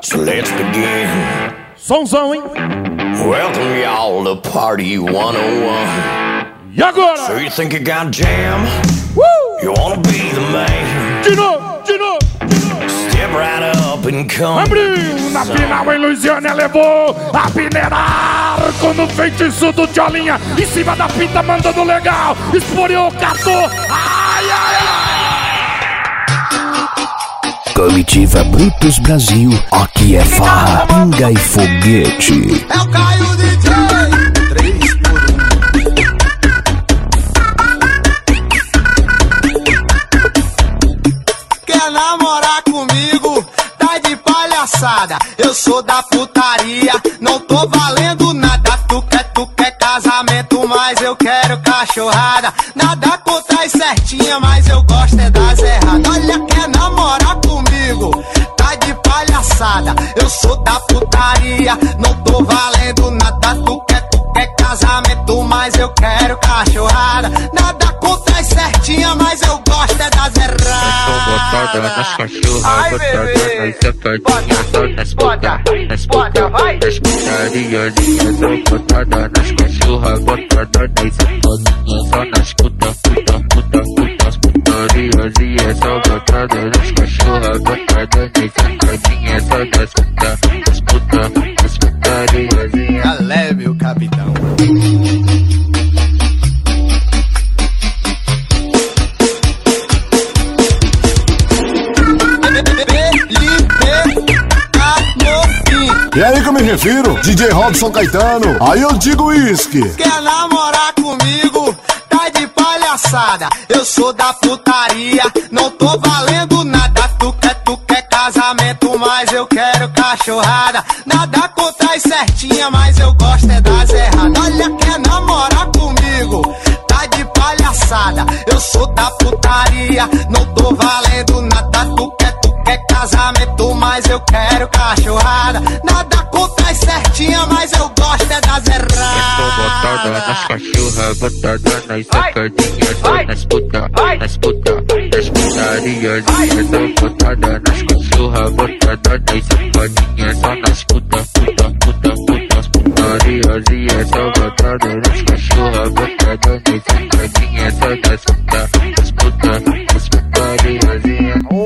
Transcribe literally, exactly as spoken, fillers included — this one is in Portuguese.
So let's begin. Somzão, hein? Welcome y'all to Party one oh one. E agora? So you think you got jam? Woo! You wanna be the man? De novo, de novo, de novo. Step right up and come. Abriu na final em Luisiana, levou a peneirar quando o feitiço do Tcholinha em cima da pinta mandando legal. Esporiou, catou. Ai, ai, ai. Comitiva Brutus Brasil, aqui é farra, pinga e foguete. É o Caio D J, três por um. Quer namorar comigo? Tá de palhaçada. Eu sou da putaria, não tô valendo nada. Tu quer, tu quer casamento, mas eu quero cachorrada. Nada contra as certinhas, mas eu gosto é das erradas. Olha, quer namorar comigo? Tá de palhaçada. Eu sou da putaria, não tô valendo nada. Tu quer, tu quer casamento, mas eu quero cachorrada. Nada contra as certinhas, mas eu gosto é das erradas. Eu tô botada nas cachorras, botada nas safadinhas, só nas puta, nas puta, nas putarias. Eu tô botada nas cachorras, botada nas safadinhas, só nas puta, puta, puta, puta, as putarias. E é só botada nas cachorras, botada nas safadinhas, só nas puta, nas puta, nas putarias. Já leve o capitão. E aí que eu me refiro? D J Robson Caetano, aí eu digo uísque. Quer namorar comigo? Tá de palhaçada. Eu sou da putaria, não tô valendo nada. Tu quer, tu quer casamento, mas eu quero cachorrada. Nada contra as certinhas, mas eu gosto é das erradas. Olha, quer namorar comigo? Tá de palhaçada. Eu sou da putaria, não tô valendo nada. Tu quer, tu quer casamento, mas eu quero cachorrada. Nada contra as certinhas, mas eu gosto é das erradas. Eu tô botada nas cachorras, botada nas safadinhas, só nas puta, nas puta, nas putarias. Eu tô botada nas cachorras, botada nas safadinhas, só nas puta, puta, puta, puta, as putarias. E é só botada nas cachorras, botada nas safadinhas, só nas puta, nas puta, nas putarias.